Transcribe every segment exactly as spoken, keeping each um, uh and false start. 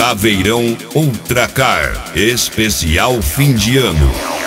Caveirão Ultracar, especial fim de ano.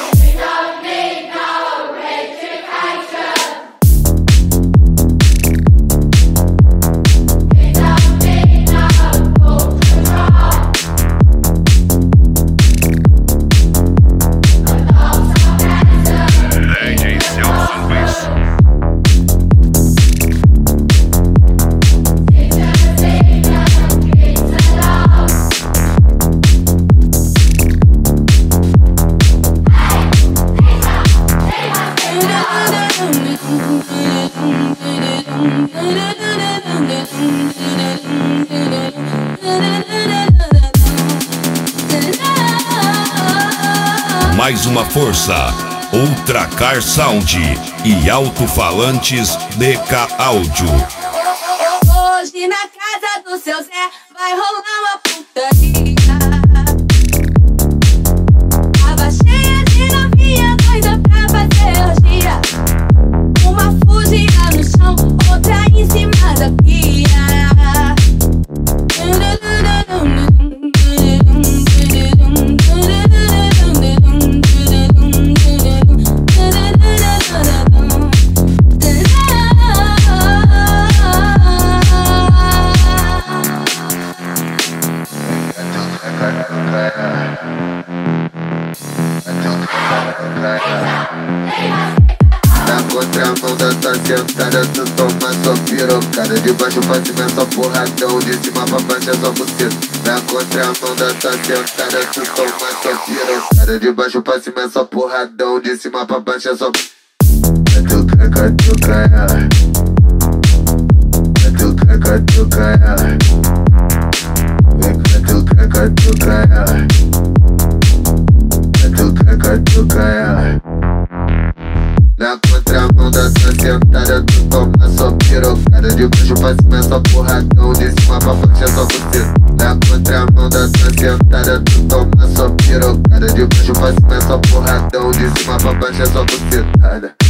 Mais uma força, Ultracar Sound e alto-falantes D K Áudio. Hoje na casa do seu Zé vai rolar uma putaria. Tava cheia de novinha doida pra fazer orgia. Uma fuzia no chão, outra em cima da pia. Na contramão da tua sentada, tu toma só pirocada. De baixo pra cima é só porradão, de cima pra baixo é só buceta. Na contramão da tua sentada, tu toma só pirocada. De baixo pra cima é só porradão, de cima pra baixo é só catuca, catuca, catuca, catuca, catuca, catuca, catuca, catuca. Na contramão da tua sentada, tu toma só pirocada. De baixo pra cima é só porradão, de cima pra baixo é só buceta. Na contramão da tua sentada, tu toma só pirocada. De baixo pra cima é só porradão, de cima pra baixo é só bucetada.